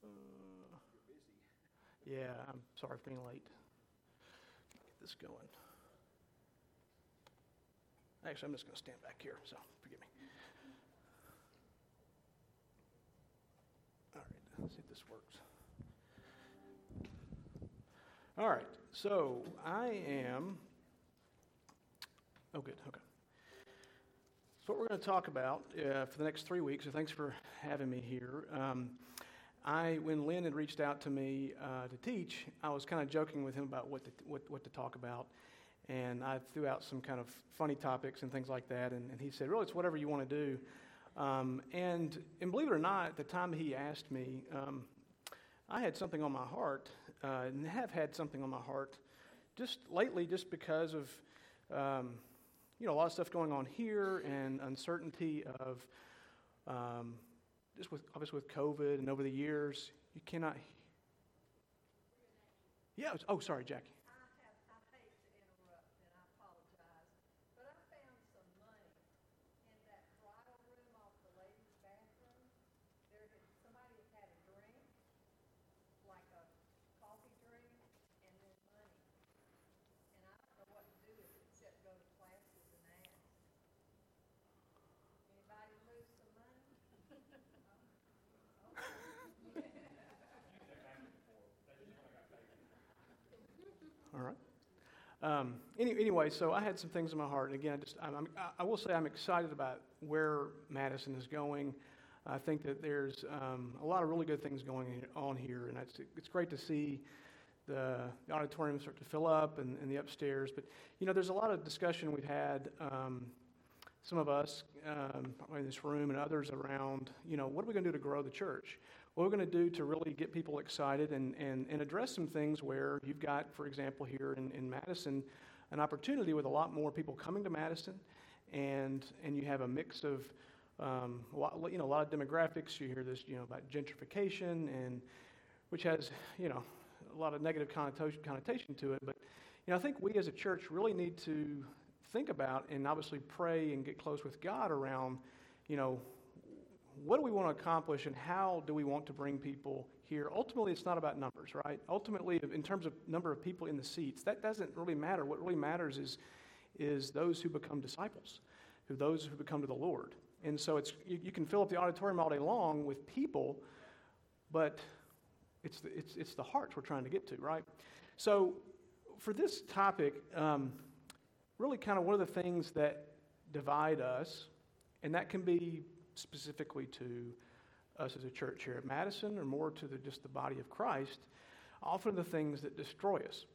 Yeah, I'm sorry for being late. Get this going. Actually, I'm just going to stand back here, so forgive me. All right, let's see if this works. All right, so I am. Oh, good, okay. So what we're going to talk about for the next 3 weeks, so thanks for having me here. When Lynn had reached out to me to teach, I was kind of joking with him about what to talk about, and I threw out some kind of funny topics and things like that, and he said, really, it's whatever you want to do. And believe it or not, at the time he asked me, I had something on my heart, and have had something on my heart just lately, just because of a lot of stuff going on here and uncertainty of just obviously with COVID and over the years, you cannot. Yeah. Sorry, Jackie. I hate to interrupt, and I apologize, but I found some money in that bridal room off the ladies' bathroom. Somebody had a drink, like a coffee drink, and then money. And I don't know what to do with it except go to classes and ask. Anybody lose some money? All right. Anyway, so I had some things in my heart, and again, I will say I'm excited about where Madison is going. I think that there's a lot of really good things going on here, and it's great to see the auditorium start to fill up and the upstairs. But there's a lot of discussion we've had. Some of us in this room and others around. What are we going to do to grow the church? What we're going to do to really get people excited and address some things where you've got, for example, here in Madison, an opportunity with a lot more people coming to Madison, and you have a mix of a lot of demographics. You hear this about gentrification, and which has a lot of negative connotation to it. But I think we as a church really need to think about and obviously pray and get close with God around what do we want to accomplish and how do we want to bring people here? Ultimately, it's not about numbers, right? Ultimately, in terms of number of people in the seats, that doesn't really matter. What really matters is those who become disciples, those who become to the Lord. And so you can fill up the auditorium all day long with people, but it's the hearts we're trying to get to, right? So for this topic, really kind of one of the things that divide us, and that can be specifically to us as a church here at Madison, or more to just the body of Christ, often the things that destroy us,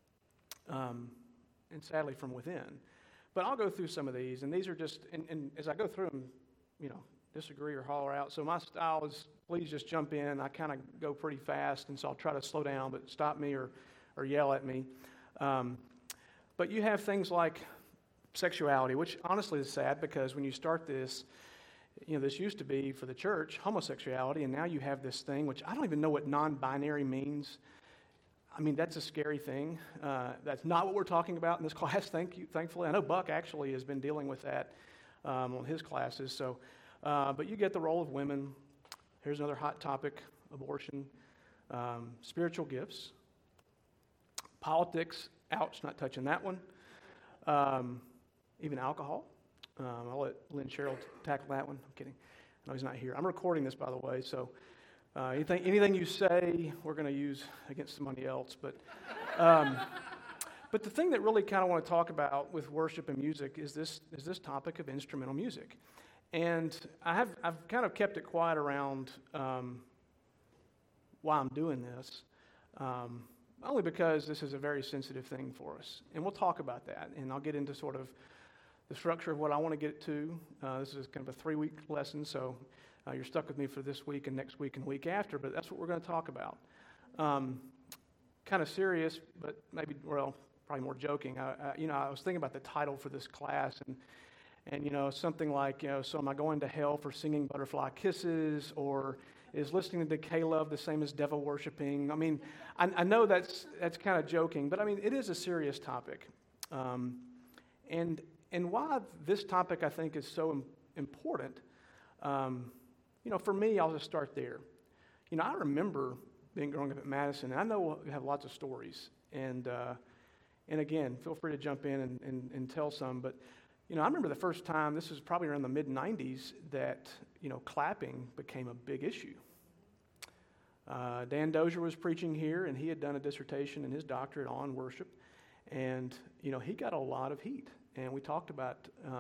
and sadly from within. But I'll go through some of these, and these are just, and as I go through them, disagree or holler out. So my style is, please just jump in. I kind of go pretty fast, and so I'll try to slow down, but stop me or yell at me. But you have things like sexuality, which honestly is sad, because when you start this, this used to be for the church, homosexuality, and now you have this thing, which I don't even know what non-binary means. I mean, that's a scary thing. That's not what we're talking about in this class, thankfully. I know Buck actually has been dealing with that on his classes. So, but you get the role of women. Here's another hot topic, abortion, spiritual gifts, politics, ouch, not touching that one, even alcohol. I'll let Lynn Sherrill tackle that one. I'm kidding. No, he's not here. I'm recording this, by the way, so anything you say, we're going to use against somebody else. But the thing that really kind of want to talk about with worship and music is this topic of instrumental music. And I've kind of kept it quiet around why I'm doing this, only because this is a very sensitive thing for us. And we'll talk about that, and I'll get into sort of the structure of what I want to get to. This is kind of a 3-week lesson, so you're stuck with me for this week and next week and week after, but that's what we're going to talk about. Kind of serious, but maybe, probably more joking. I was thinking about the title for this class, and something like, so am I going to hell for singing Butterfly Kisses, or is listening to K-Love the same as devil worshiping? I mean, I know that's kind of joking, but I mean, it is a serious topic. And why this topic, I think, is so important, for me, I'll just start there. I remember growing up at Madison, and I know we have lots of stories, and again, feel free to jump in and tell some, but, I remember the first time, this was probably around the mid-90s, that, clapping became a big issue. Dan Dozier was preaching here, and he had done a dissertation and his doctorate on worship, and, he got a lot of heat, and we talked about,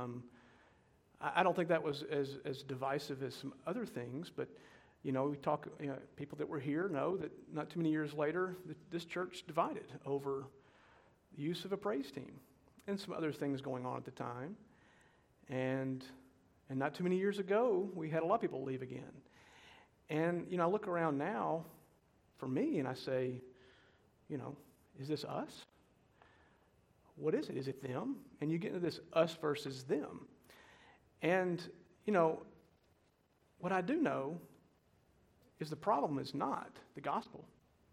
I don't think that was as divisive as some other things, but, we talk, people that were here know that not too many years later, this church divided over the use of a praise team and some other things going on at the time. And not too many years ago, we had a lot of people leave again. And, I look around now for me and I say, is this us? What is it? Is it them? And you get into this us versus them. And, what I do know is the problem is not the gospel.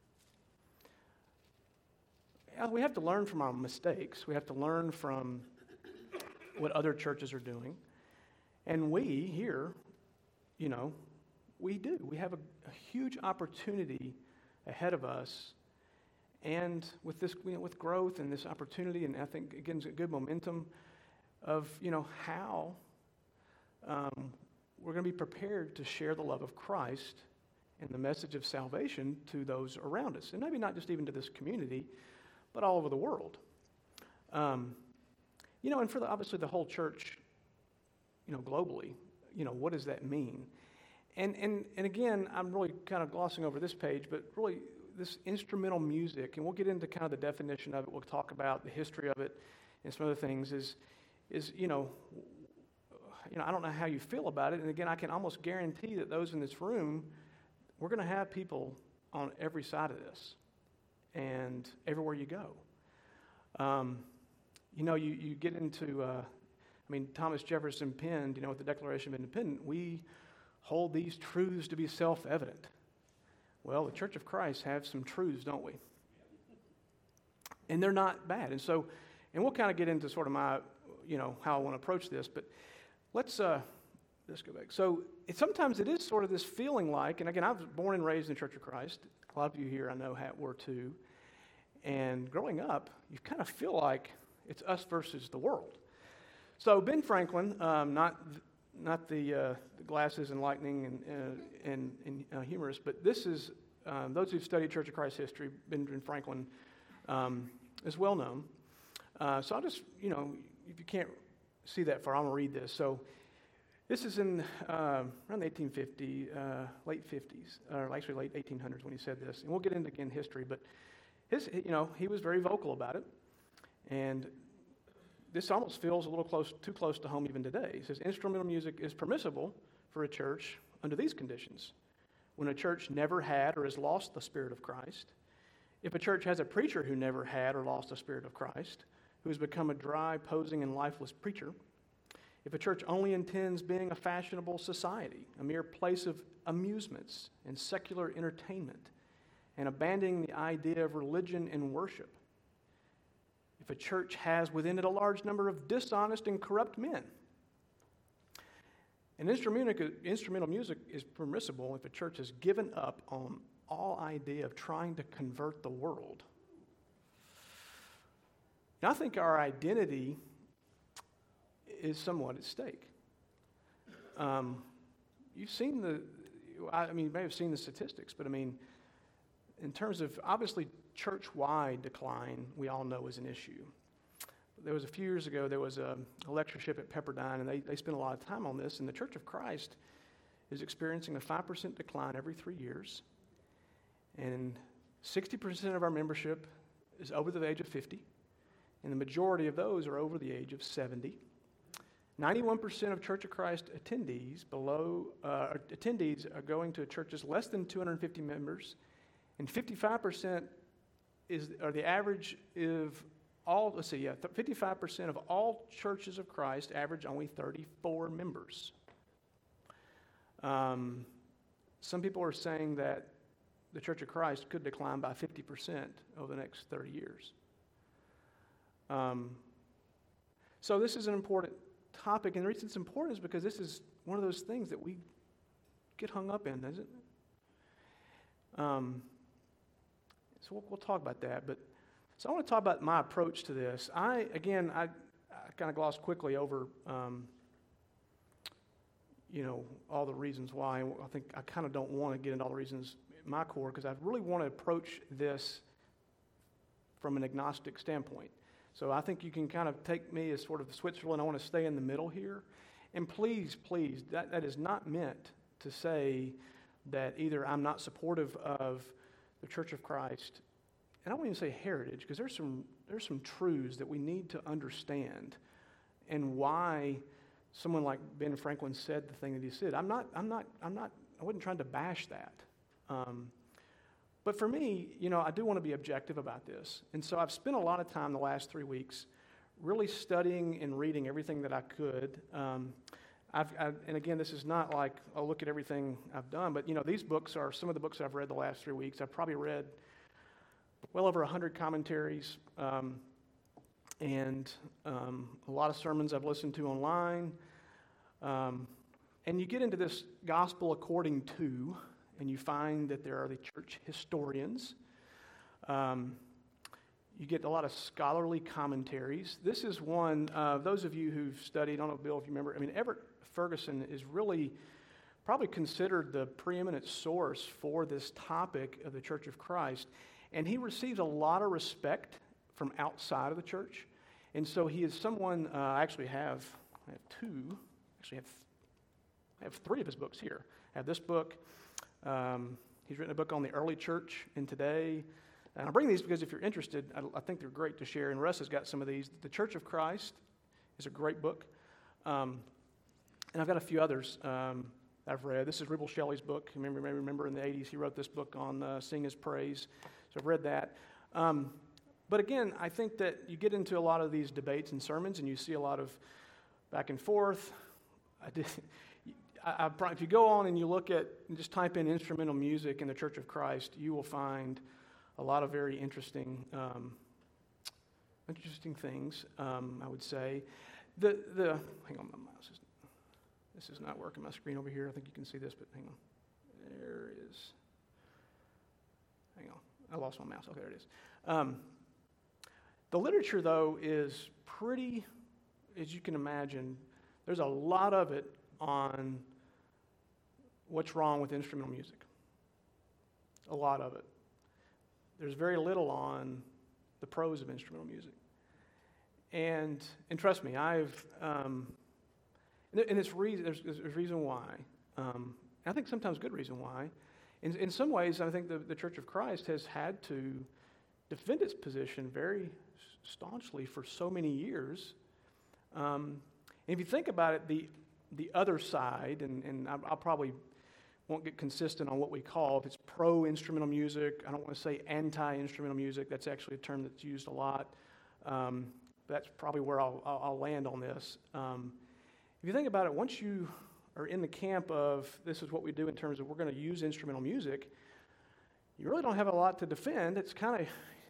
We have to learn from our mistakes. We have to learn from what other churches are doing. And we here, we do. We have a huge opportunity ahead of us. And with this, with growth and this opportunity, and I think, again, good momentum of, how we're going to be prepared to share the love of Christ and the message of salvation to those around us. And maybe not just even to this community, but all over the world. And for obviously the whole church, globally, what does that mean? And again, I'm really kind of glossing over this page, but really this instrumental music, and we'll get into kind of the definition of it, we'll talk about the history of it and some other things, is I don't know how you feel about it, and again, I can almost guarantee that those in this room, we're going to have people on every side of this. And everywhere you go. You get into, Thomas Jefferson penned, with the Declaration of Independence, we hold these truths to be self-evident. Well, the Church of Christ have some truths, don't we? And they're not bad. And we'll kind of get into sort of my, how I want to approach this, but let's go back. So sometimes it is sort of this feeling like, and again, I was born and raised in the Church of Christ. A lot of you here I know were too. And growing up, you kind of feel like it's us versus the world. So Ben Franklin, not the glasses and lightning and humorist, but this is, those who've studied Church of Christ history, Benjamin Franklin is well known. So I'll just, if you can't see that far, I'm going to read this. So this is in around the 1850, late 50s, or actually late 1800s when he said this. And we'll get into, again, history, but he was very vocal about it. And this almost feels a little too close to home even today. He says, instrumental music is permissible for a church under these conditions. When a church never had or has lost the Spirit of Christ, if a church has a preacher who never had or lost the Spirit of Christ, who has become a dry, posing, and lifeless preacher, if a church only intends being a fashionable society, a mere place of amusements and secular entertainment, and abandoning the idea of religion and worship, if a church has within it a large number of dishonest and corrupt men, and instrumental music is permissible if a church has given up on all idea of trying to convert the world. Now, I think our identity is somewhat at stake. You've seen you may have seen the statistics, but in terms of, obviously, church-wide decline, we all know is an issue. There was a few years ago, there was a lectureship at Pepperdine, and they spent a lot of time on this, and the Church of Christ is experiencing a 5% decline every 3 years, and 60% of our membership is over the age of 50, and the majority of those are over the age of 70. 91% of Church of Christ attendees are going to churches less than 250 members, and 55% are the average of all. 55% of all churches of Christ average only 34 members. Some people are saying that the Church of Christ could decline by 50% over the next 30 years. So this is an important topic, and the reason it's important is because this is one of those things that we get hung up in, isn't it? So we'll talk about that. But so I want to talk about my approach to this. I kind of glossed quickly over, all the reasons why. I think I kind of don't want to get into all the reasons in my core because I really want to approach this from an agnostic standpoint. So I think you can kind of take me as sort of Switzerland. I want to stay in the middle here. And please, that is not meant to say that either I'm not supportive of the Church of Christ, and I won't even say heritage, because there's some truths that we need to understand, and why someone like Ben Franklin said the thing that he said. I wasn't trying to bash that. But for me, I do want to be objective about this. And so I've spent a lot of time the last 3 weeks really studying and reading everything that I could. And again, this is not like, I'll look at everything I've done, but these books are some of the books that I've read the last 3 weeks. I've probably read well over 100 commentaries, and a lot of sermons I've listened to online. And you get into this gospel according to, and you find that there are the church historians. You get a lot of scholarly commentaries. This is one, those of you who've studied, I don't know, Bill, if you remember, Everett Ferguson is really probably considered the preeminent source for this topic of the Church of Christ. And he receives a lot of respect from outside of the church. And so he is someone, I have three of his books here. I have this book. He's written a book on the early church and today. And I bring these because if you're interested, I think they're great to share. And Russ has got some of these. The Church of Christ is a great book. And I've got a few others I've read. This is Rubel Shelley's book. You may remember in the 80s he wrote this book on Sing His Praise. So I've read that. But again, I think that you get into a lot of these debates and sermons and you see a lot of back and forth. If you go on and you look at, and just type in instrumental music in the Church of Christ, you will find a lot of very interesting things, I would say. Hang on, my mouse this is not working, my screen over here. I think you can see this, but hang on. There it is. Hang on, I lost my mouse. Okay, there it is. The literature, though, is pretty, as you can imagine, there's a lot of it on what's wrong with instrumental music. A lot of it. There's very little on the pros of instrumental music. And trust me, and it's there's reason why. I think sometimes good reason why. In some ways, I think the Church of Christ has had to defend its position very staunchly for so many years. And if you think about it, the other side, and I'll probably won't get consistent on what we call, if it's pro-instrumental music, I don't want to say anti-instrumental music, that's actually a term that's used a lot. That's probably where I'll land on this. If you think about it, once you are in the camp of this is what we do in terms of we're going to use instrumental music, you really don't have a lot to defend. It's kind of,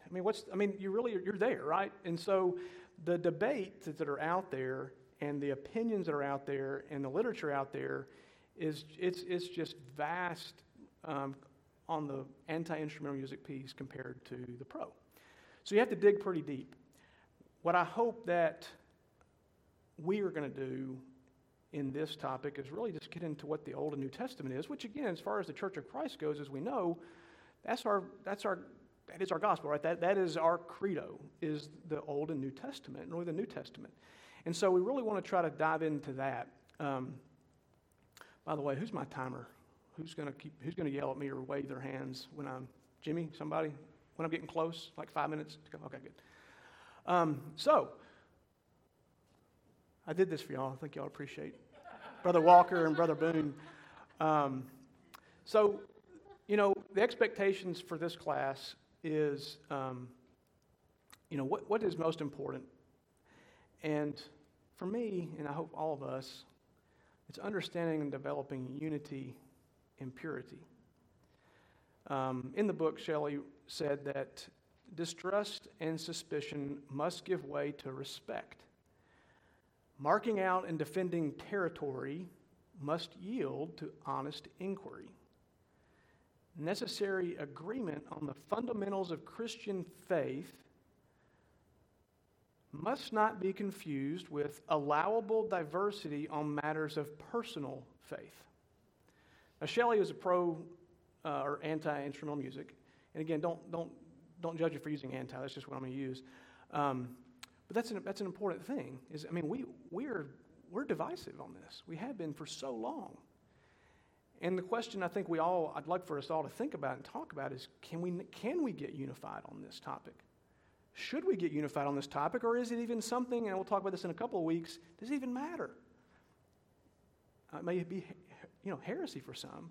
you're there, right? And so the debates that are out there and the opinions that are out there and the literature out there it's just vast on the anti-instrumental music piece compared to the pro. So you have to dig pretty deep. What I hope that we are going to do in this topic is really just get into what the Old and New Testament is, which again, as far as the Church of Christ goes, as we know, that is our gospel, right? That is our credo, is the Old and New Testament, and really the New Testament. And so we really want to try to dive into that. By the way, who's my timer? Who's going to yell at me or wave their hands when Jimmy, somebody? When I'm getting close, like 5 minutes to go? Okay, good. So, I did this for y'all. I think y'all appreciate Brother Walker and Brother Boone. So, the expectations for this class is, what is most important? And for me, and I hope all of us, it's understanding and developing unity and purity. In the book, Shelley said that distrust and suspicion must give way to respect. Marking out and defending territory must yield to honest inquiry. necessary agreement on the fundamentals of Christian faith must not be confused with allowable diversity on matters of personal faith. Now, Shelley is a pro or anti-instrumental music, and again, don't judge it for using anti. That's just what I'm going to use. But that's an important thing. We're divisive on this. We have been for so long. And the question I think I'd like for us all to think about and talk about is, can we get unified on this topic? Should we get unified on this topic, or is it even something, and we'll talk about this in a couple of weeks, does it even matter? It may be, heresy for some.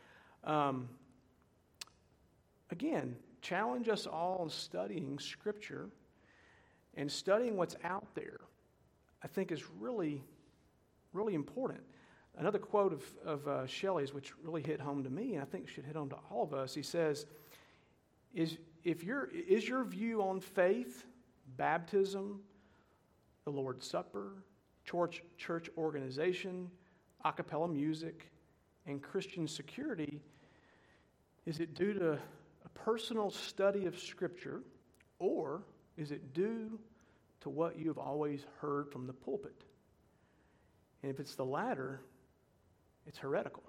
Again, challenge us all in studying Scripture and studying what's out there, I think is really, really important. Another quote of Shelley's, which really hit home to me, and I think should hit home to all of us, he says, is your view on faith, baptism, the Lord's Supper, church organization, a cappella music, and Christian security, is it due to a personal study of Scripture, or is it due to what you have always heard from the pulpit? And if it's the latter, it's heretical.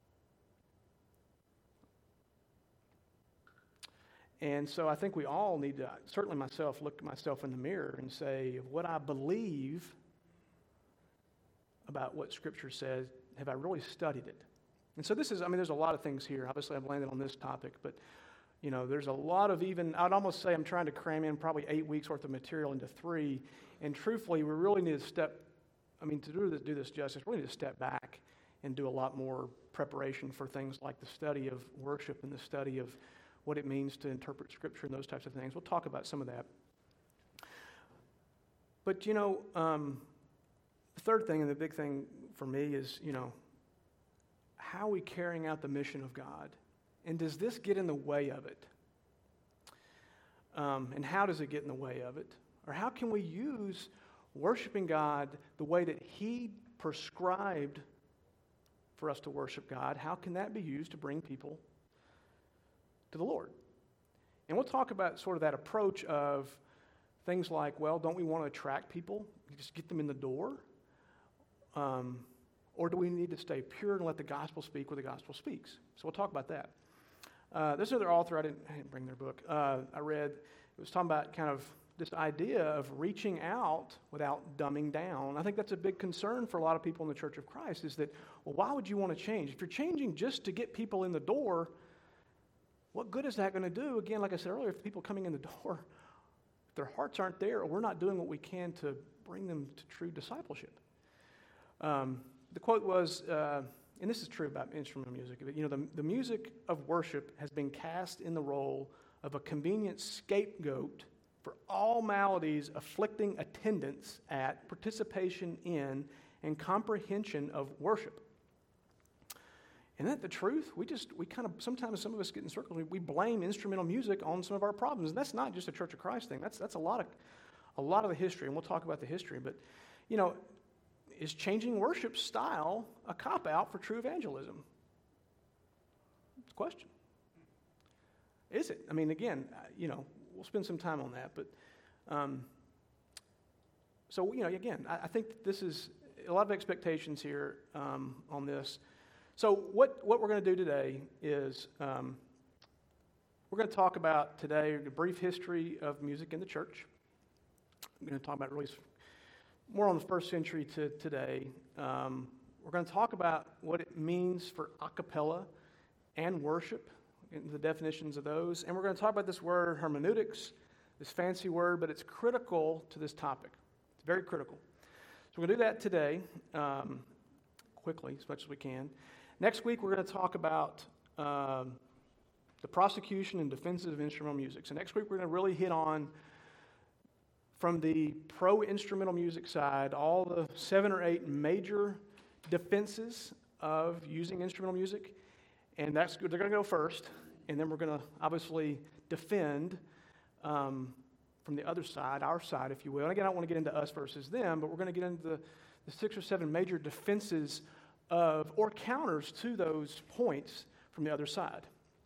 And so I think we all need to, certainly myself, look at myself in the mirror and say, what I believe about what Scripture says, have I really studied it? And so there's a lot of things here. Obviously, I've landed on this topic, but, there's a lot of I'd almost say I'm trying to cram in probably 8 weeks worth of material into 3. And truthfully, we really need to do this justice, we really need to step back and do a lot more preparation for things like the study of worship and the study of what it means to interpret Scripture and those types of things. We'll talk about some of that. But, the third thing and the big thing for me is, how are we carrying out the mission of God? And does this get in the way of it? And how does it get in the way of it? Or how can we use worshiping God the way that He prescribed for us to worship God? How can that be used to bring people to the Lord? And we'll talk about sort of that approach of things like, well, don't we want to attract people? Just get them in the door? Or do we need to stay pure and let the gospel speak where the gospel speaks? So we'll talk about that. There's another author, I didn't bring their book, I read, it was talking about kind of this idea of reaching out without dumbing down. I think that's a big concern for a lot of people in the Church of Christ, is that, well, why would you want to change? If you're changing just to get people in the door, what good is that going to do? Again, like I said earlier, if people coming in the door, if their hearts aren't there, or we're not doing what we can to bring them to true discipleship. The quote was, and this is true about instrumental music, but the music of worship has been cast in the role of a convenient scapegoat for all maladies afflicting attendance at, participation in, and comprehension of worship. Isn't that the truth? We kind of, sometimes some of us get in circles, we blame instrumental music on some of our problems. And that's not just a Church of Christ thing. That's a lot of the history, and we'll talk about the history. But, is changing worship style a cop-out for true evangelism? It's a question. Is it? Again, we'll spend some time on that. But, again, I think this is a lot of expectations here on this. So what we're going to do today is we're going to talk about today a brief history of music in the church. We're going to talk about really more on the first century to today. We're going to talk about what it means for a cappella and worship, and the definitions of those. And we're going to talk about this word hermeneutics, this fancy word, but it's critical to this topic. It's very critical. So we're going to do that today, quickly, as much as we can. Next week, we're going to talk about the prosecution and defenses of instrumental music. So next week, we're going to really hit on, from the pro-instrumental music side, all the 7 or 8 major defenses of using instrumental music. And they're going to go first. And then we're going to obviously defend from the other side, our side, if you will. And again, I don't want to get into us versus them, but we're going to get into the 6 or 7 major defenses of, or counters to those points from the other side.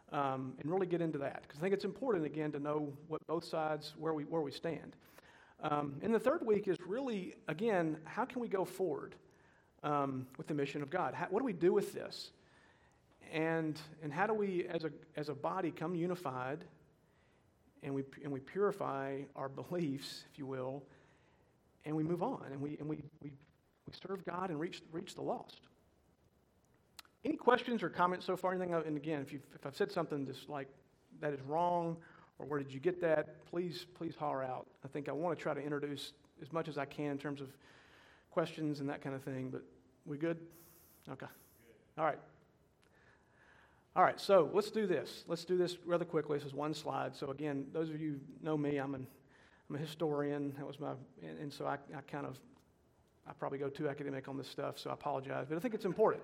and really get into that, because I think it's important, again, to know what both sides, where we stand. And the third week is really, again, how can we go forward with the mission of God? What do we do with this? And how do we, as a body, come unified, and we purify our beliefs, if you will, and we move on, and we serve God and reach the lost. Any questions or comments so far? Anything? And again, if I've said something just like that is wrong, or where did you get that? Please holler out. I think I want to try to introduce as much as I can in terms of questions and that kind of thing. But we good? Okay. All right. All right. So let's do this. Let's do this rather quickly. This is one slide. So again, those of you who know me, I'm a historian. That was and so I probably go too academic on this stuff. So I apologize, but I think it's important.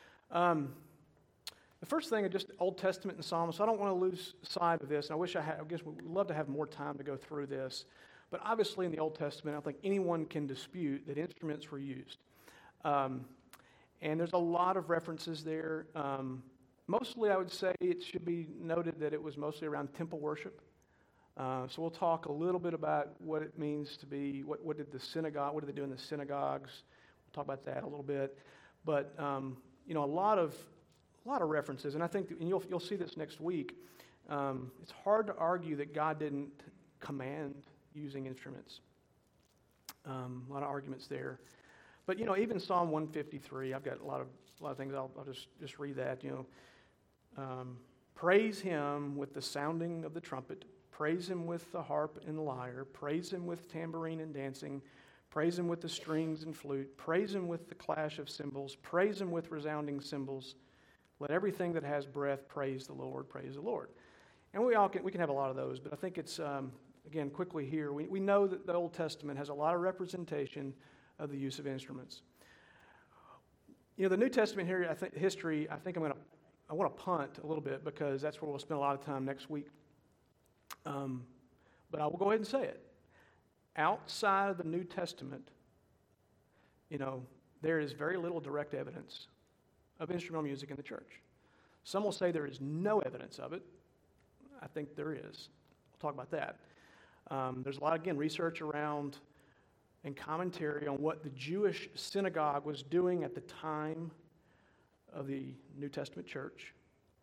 The first thing is just Old Testament and Psalms. So I don't want to lose sight of this. And I guess we'd love to have more time to go through this. But obviously in the Old Testament, I don't think anyone can dispute that instruments were used. And there's a lot of references there. Mostly, I would say it should be noted that it was mostly around temple worship. So we'll talk a little bit about what it means to be, what did they do in the synagogues? We'll talk about that a little bit. But, a lot of references, and I think, and you'll see this next week, it's hard to argue that God didn't command using instruments. A lot of arguments there. But, even Psalm 153, I've got a lot of things, I'll just read that, praise him with the sounding of the trumpet, praise him with the harp and the lyre, praise him with tambourine and dancing, praise him with the strings and flute, praise him with the clash of cymbals, praise him with resounding cymbals. Let everything that has breath praise the Lord, praise the Lord. And we can have a lot of those, but I think it's, again, quickly here, we know that the Old Testament has a lot of representation of the use of instruments. The New Testament here, I think I want to punt a little bit, because that's where we'll spend a lot of time next week. But I will go ahead and say it. Outside of the New Testament, there is very little direct evidence of instrumental music in the church. Some will say there is no evidence of it. I think there is. We'll talk about that. There's a lot, again, research around and commentary on what the Jewish synagogue was doing at the time of the New Testament church.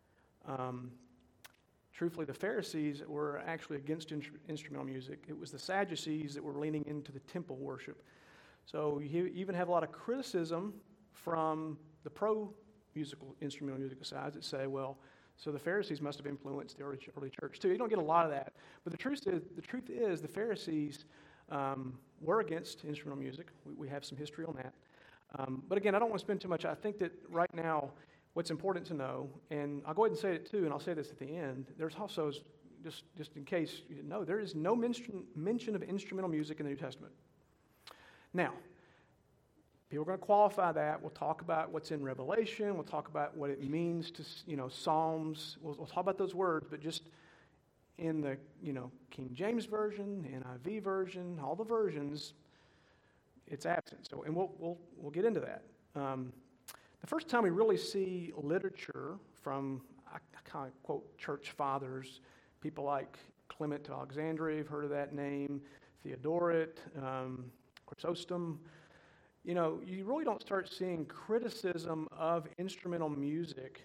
Truthfully, the Pharisees were actually against instrumental music. It was the Sadducees that were leaning into the temple worship. So you even have a lot of criticism from the pro-musical instrumental music sides that say, well, so the Pharisees must have influenced the early church too. You don't get a lot of that. But the truth is the Pharisees were against instrumental music. We have some history on that. But again, I don't want to spend too much. I think that right now, what's important to know, and I'll go ahead and say it too, and I'll say this at the end, there's also, just in case you didn't know, there is no mention of instrumental music in the New Testament. Now, people are going to qualify that. We'll talk about what's in Revelation. We'll talk about what it means to, Psalms. We'll talk about those words, but just in the, King James Version, NIV version, all the versions, it's absent. So, and we'll get into that. The first time we really see literature from, I kind of quote church fathers, people like Clement of Alexandria, you've heard of that name, Theodoret, Chrysostom. You really don't start seeing criticism of instrumental music,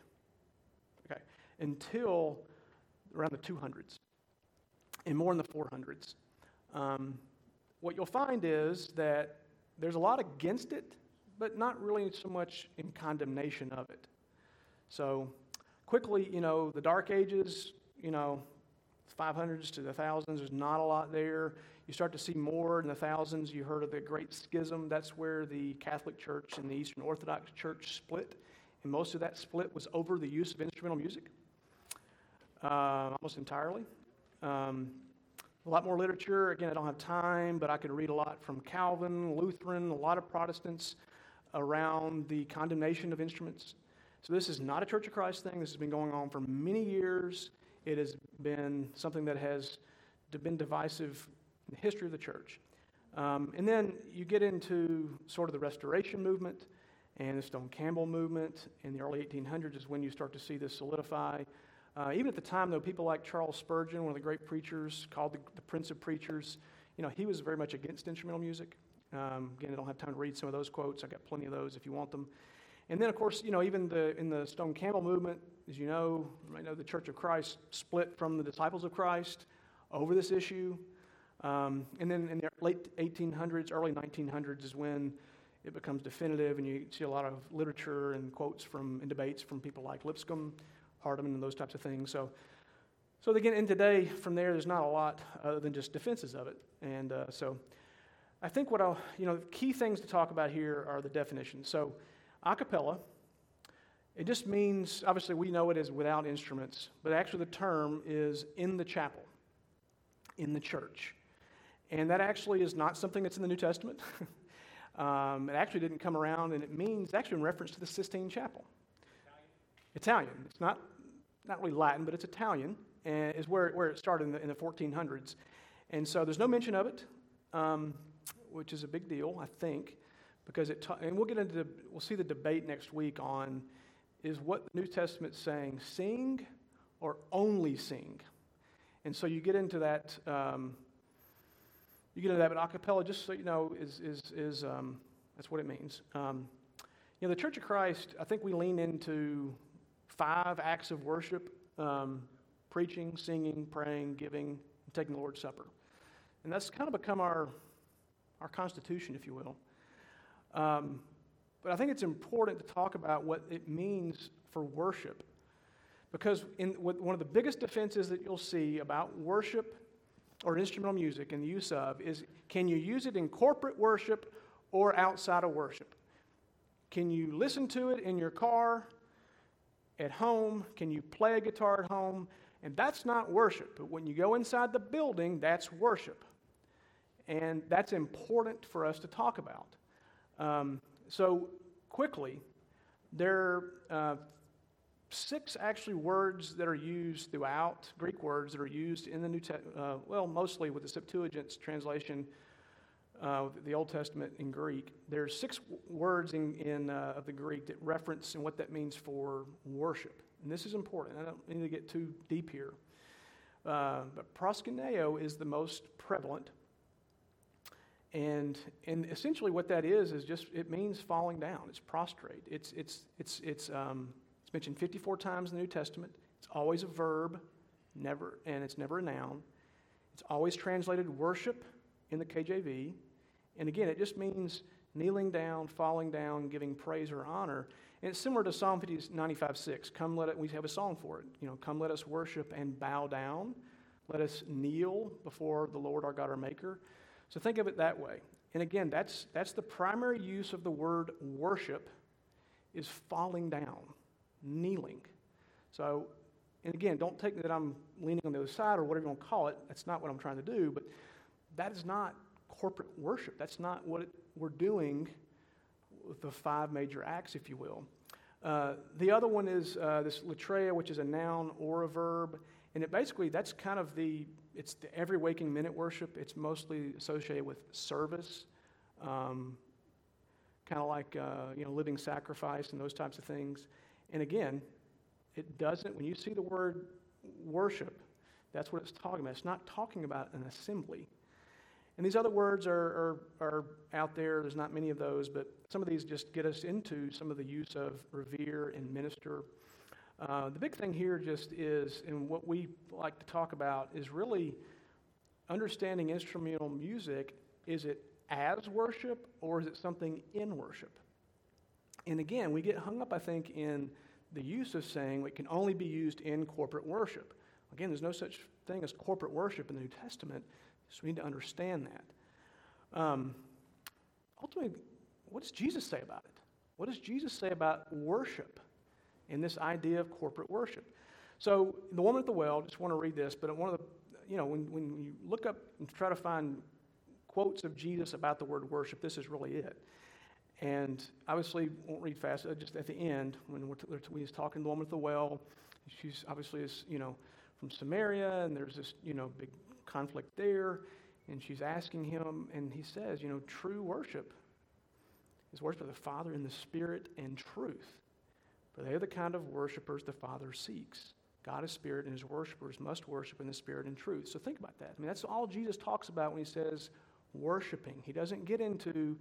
until around the 200s, and more in the 400s. What you'll find is that there's a lot against it, but not really so much in condemnation of it. So quickly, the Dark Ages, 500s to the 1000s, there's not a lot there. You start to see more in the 1000s. You heard of the Great Schism. That's where the Catholic Church and the Eastern Orthodox Church split. And most of that split was over the use of instrumental music, almost entirely. A lot more literature. Again, I don't have time, but I could read a lot from Calvin, Lutheran, a lot of Protestants around the condemnation of instruments. So this is not a Church of Christ thing. This has been going on for many years. It has been something that has been divisive in the history of the church. And then you get into sort of the Restoration movement and the Stone Campbell movement. In the early 1800s is when you start to see this solidify. Even at the time, though, people like Charles Spurgeon, one of the great preachers, called the Prince of Preachers, he was very much against instrumental music. Again, I don't have time to read some of those quotes. I've got plenty of those if you want them. And then, of course, even in the Stone Campbell movement, as you know, the Church of Christ split from the Disciples of Christ over this issue. And then in the late 1800s, early 1900s is when it becomes definitive, and you see a lot of literature and quotes and debates from people like Lipscomb, Hardeman, and those types of things. So again, in today, from there's not a lot other than just defenses of it. And so I think key things to talk about here are the definitions. So a cappella, it just means, obviously we know it as without instruments, but actually the term is in the chapel, in the church. And that actually is not something that's in the New Testament. It actually didn't come around, and it means actually in reference to the Sistine Chapel. Italian. It's not really Latin, but it's Italian, and is where it started in the 1400s. And so there's no mention of it, which is a big deal, I think, because and we'll see the debate next week on is what the New Testament's saying, sing or only sing. And so you get into that. But a cappella, just so you know, is that's what it means. The Church of Christ, I think we lean into 5 acts of worship: preaching, singing, praying, giving, and taking the Lord's Supper. And that's kind of become our constitution, if you will. But I think it's important to talk about what it means for worship, because one of the biggest defenses that you'll see about worship or instrumental music and the use of is, can you use it in corporate worship or outside of worship? Can you listen to it in your car, at home? Can you play a guitar at home? And that's not worship. But when you go inside the building, that's worship. And that's important for us to talk about. So quickly, there are 6 actually words that are used throughout, Greek words that are used in the New Testament, mostly with the Septuagint's translation of the Old Testament in Greek. There's 6 words of the Greek that reference and what that means for worship. And this is important. I don't need to get too deep here. But proskuneo is the most prevalent. And essentially what that is just, it means falling down. It's prostrate. It's mentioned 54 times in the New Testament. It's always a verb, and it's never a noun. It's always translated worship in the KJV. And again, it just means kneeling down, falling down, giving praise or honor. And it's similar to Psalm 95:6. We have a song for it. Come let us worship and bow down. Let us kneel before the Lord our God, our Maker. So think of it that way. And again, that's the primary use of the word worship, is falling down, kneeling. So, and again, don't take that I'm leaning on the other side or whatever you want to call it. That's not what I'm trying to do, but that is not corporate worship. That's not what we're doing with the 5 major acts, if you will. The other one is this latreia, which is a noun or a verb, and that's kind of it's the every waking minute worship. It's mostly associated with service, kind of like living sacrifice and those types of things. And again, it doesn't, when you see the word worship, that's what it's talking about. It's not talking about an assembly. And these other words are out there. There's not many of those, but some of these just get us into some of the use of revere and minister. The big thing here just is, and what we like to talk about, is really understanding instrumental music. Is it as worship, or is it something in worship? And again, we get hung up, I think, in the use of saying it can only be used in corporate worship. Again, there's no such thing as corporate worship in the New Testament, so we need to understand that. Ultimately, what does Jesus say about it? What does Jesus say about worship and this idea of corporate worship? So the woman at the well, just want to read this, but one of the, when you look up and try to find quotes of Jesus about the word worship, this is really it. And obviously, won't read fast, just at the end, when he's talking to the woman at the well, she's obviously is, from Samaria, and there's this, big conflict there, and she's asking him, and he says, true worship is worship of the Father in the Spirit and truth. For they are the kind of worshipers the Father seeks. God is spirit, and his worshipers must worship in the spirit and truth. So think about that. I mean, that's all Jesus talks about when he says worshiping. He doesn't get into,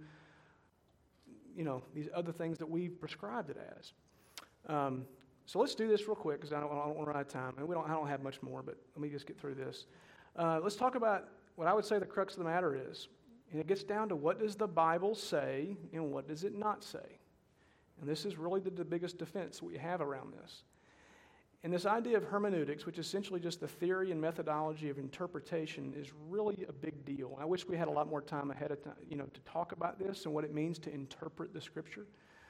these other things that we've prescribed it as. So let's do this real quick because I don't want to run out of time. And I don't have much more, but let me just get through this. Let's talk about what I would say the crux of the matter is. And it gets down to what does the Bible say and what does it not say? And this is really the biggest defense we have around this. And this idea of hermeneutics, which is essentially just the theory and methodology of interpretation, is really a big deal. I wish we had a lot more time ahead of time, to talk about this and what it means to interpret the Scripture.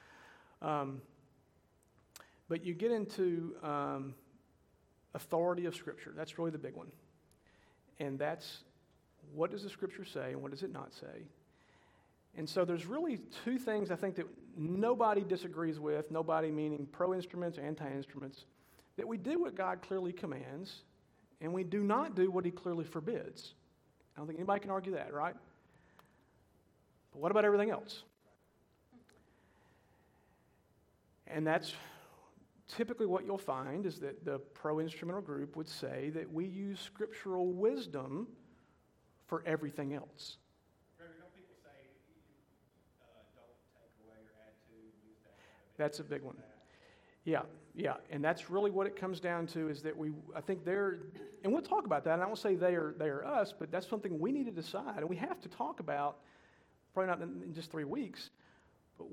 But you get into authority of Scripture. That's really the big one. And that's what does the Scripture say and what does it not say? And so there's really two things I think that nobody disagrees with, nobody meaning pro-instruments, anti-instruments, that we do what God clearly commands, and we do not do what he clearly forbids. I don't think anybody can argue that, right? But what about everything else? And that's typically what you'll find is that the pro-instrumental group would say that we use scriptural wisdom for everything else. Don't people say don't take away or add to, use that? That's a big one. Yeah, and that's really what it comes down to is that I think and we'll talk about that, and I won't say they are us, but that's something we need to decide, and we have to talk about, probably not in just 3 weeks, but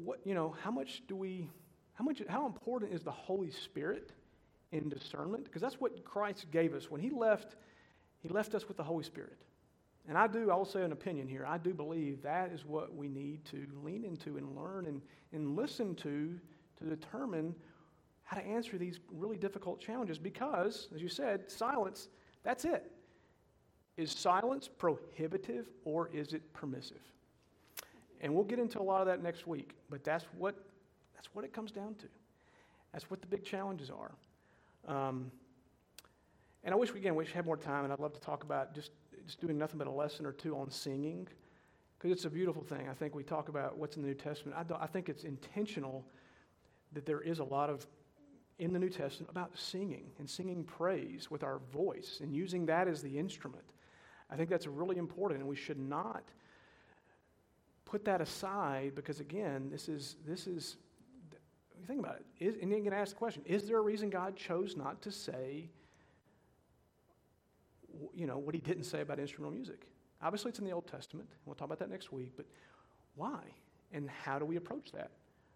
how important is the Holy Spirit in discernment? Because that's what Christ gave us. When he left us with the Holy Spirit. And I will say an opinion here, I do believe that is what we need to lean into and learn and listen to determine how to answer these really difficult challenges because, as you said, silence, that's it. Is silence prohibitive or is it permissive? And we'll get into a lot of that next week, but that's what it comes down to. That's what the big challenges are. And I wish we had more time, and I'd love to talk about just doing nothing but a lesson or two on singing, because it's a beautiful thing. I think we talk about what's in the New Testament. I think it's intentional that there is a lot of in the New Testament about singing and singing praise with our voice and using that as the instrument. I think that's really important, and we should not put that aside because, again, this is think about it. And you can ask the question, is there a reason God chose not to say, what he didn't say about instrumental music? Obviously, it's in the Old Testament. We'll talk about that next week, but why? And how do we approach that?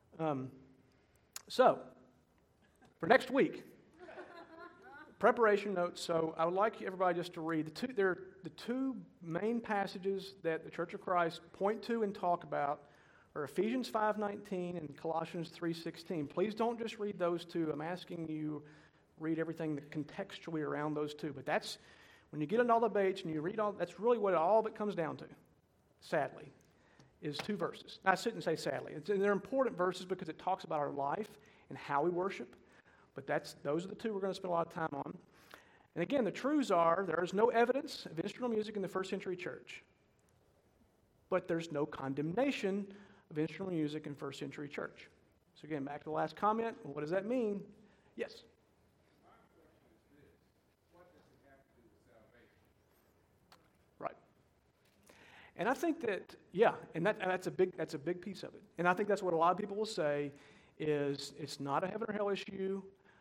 So, for next week, preparation notes. So I would like everybody just to read the two main passages that the Church of Christ point to and talk about are Ephesians 5:19 and Colossians 3:16. Please don't just read those two. I'm asking you read everything contextually around those two. But that's when you get into all the debates and you read that's really what all of it comes down to. Sadly, is two verses. Now, I shouldn't say sadly. They're important verses because it talks about our life and how we worship. But those are the two we're going to spend a lot of time on. And again, the truths are there is no evidence of instrumental music in the first century church. But there's no condemnation of instrumental music in first century church. So again, back to the last comment. What does that mean? Yes? My question is this. What does it have to do with salvation? Right. And I think that, and that's a big piece of it. And I think that's what a lot of people will say is it's not a heaven or hell issue.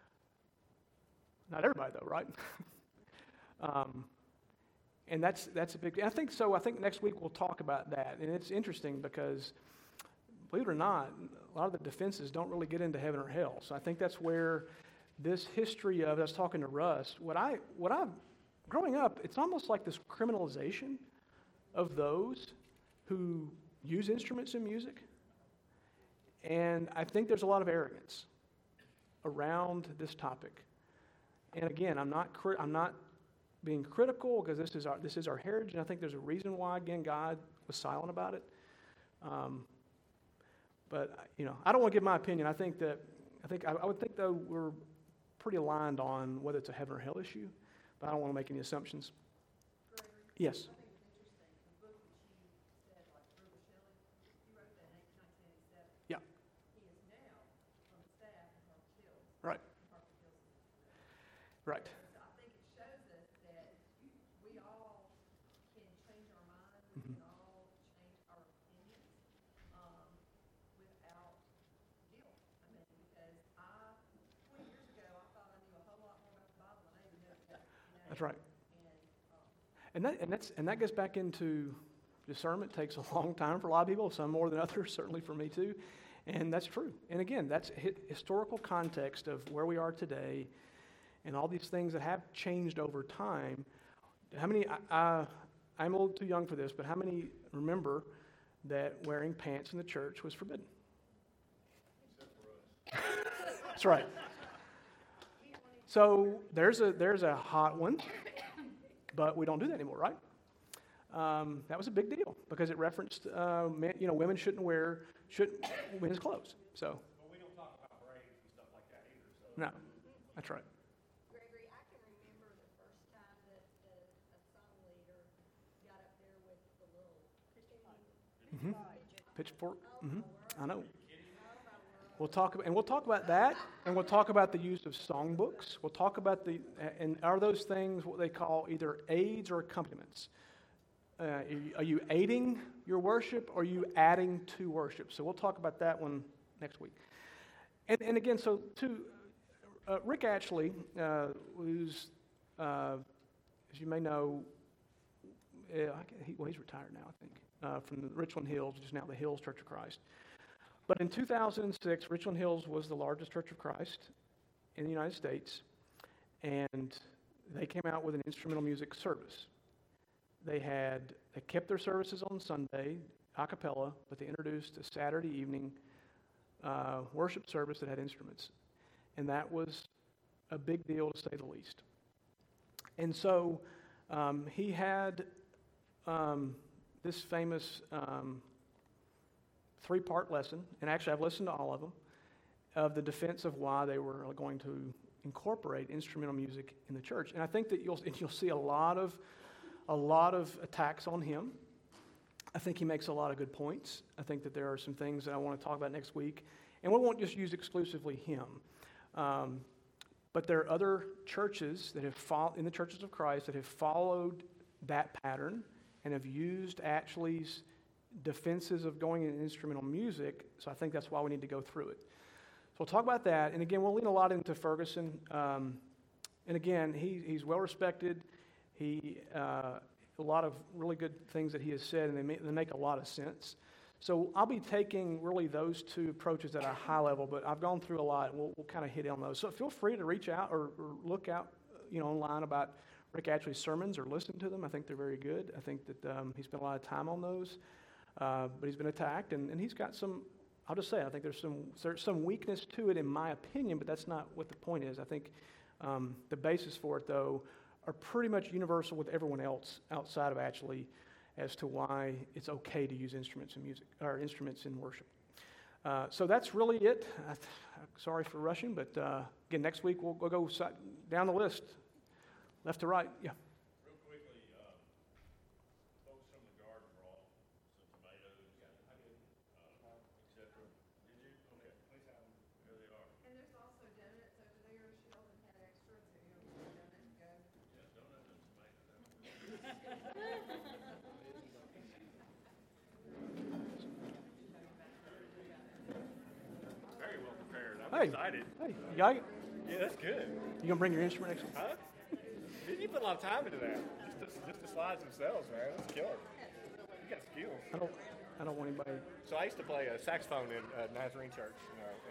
Not everybody though, right? And that's a big. I think so. I think next week we'll talk about that, and it's interesting because, believe it or not, a lot of the defenses don't really get into heaven or hell. So I think that's where this history of. I was talking to Russ. What I growing up, it's almost like this criminalization of those who use instruments in music, and I think there's a lot of arrogance around this topic. And again, I'm not being critical because this is our heritage, and I think there's a reason why, again, God was silent about it. But I don't want to give my opinion. I would think though we're pretty aligned on whether it's a heaven or hell issue, but I don't want to make any assumptions. Gregory? Yes. I think it's interesting, the book that you said, like Ruben Shelley, he wrote that in 1987. Yeah. He is now on the staff of Harvard Hills. Right. Harvard Hills. Right. So I think it shows us that we all can change our minds, we Mhm. can all change our opinions, without guilt. I mean, because 20 years ago, I thought I knew a whole lot more about the Bible than I even know today, That's right. And, And that gets back into discernment. Takes a long time for a lot of people, some more than others, certainly for me too. And that's true. And again, that's historical context of where we are today and all these things that have changed over time. How many, I'm a little too young for this, but how many remember that wearing pants in the church was forbidden? That's right. So there's a hot one, but we don't do that anymore, right? That was a big deal because it referenced, women shouldn't wear women's clothes. So But we don't talk about braids and stuff like that either, so. no, that's right. Gregory, I can remember the first time that a song leader got up there with the little Christian Pitchfork. I know. We'll talk about that, and we'll talk about the use of songbooks. We'll talk about and are those things what they call either aids or accompaniments? Are you aiding your worship, or are you adding to worship? So we'll talk about that one next week. And again, so Rick Ashley, who's, as you may know, he's retired now, I think, from the Richland Hills, which is now the Hills Church of Christ. But in 2006, Richland Hills was the largest Church of Christ in the United States, and they came out with an instrumental music service. They kept their services on Sunday, a cappella, but they introduced a Saturday evening worship service that had instruments. And that was a big deal, to say the least. And so he had this famous 3-part lesson, and actually I've listened to all of them, of the defense of why they were going to incorporate instrumental music in the church. And I think that you'll see a lot of attacks on him. I think he makes a lot of good points. I think that there are some things that I want to talk about next week. And we won't just use exclusively him. But there are other churches that have in the churches of Christ that have followed that pattern and have used Ashley's defenses of going in instrumental music. So I think that's why we need to go through it. So we'll talk about that. And again, we'll lean a lot into Ferguson. And again, he's well respected. A lot of really good things that he has said, and they make a lot of sense. So I'll be taking really those two approaches at a high level, but I've gone through a lot, and we'll kind of hit on those. So feel free to reach out or look out, online about Rick Ashley's sermons or listen to them. I think they're very good. I think that he spent a lot of time on those, but he's been attacked, and he's got some. I'll just say, I think there's some weakness to it, in my opinion, but that's not what the point is. I think the basis for it, though, are pretty much universal with everyone else outside of Ashley as to why it's okay to use instruments in music or instruments in worship. So that's really it. Sorry for rushing, but again, next week we'll go down the list, left to right. Yeah. Real quickly, folks from the garden brought some tomatoes, et cetera. Did you? Okay. Please have them. There they are. And there's also donuts over there. Sheldon had extra, so donuts go. Yeah, donuts and tomatoes. Very well prepared. I'm Hey. excited. Hey, you got it? Yeah, that's good. You gonna bring your instrument next week? Huh? Dude, you put a lot of time into that. Just the slides themselves, man. That's killer. You got skills. I don't want anybody. So I used to play saxophone in Nazarene Church,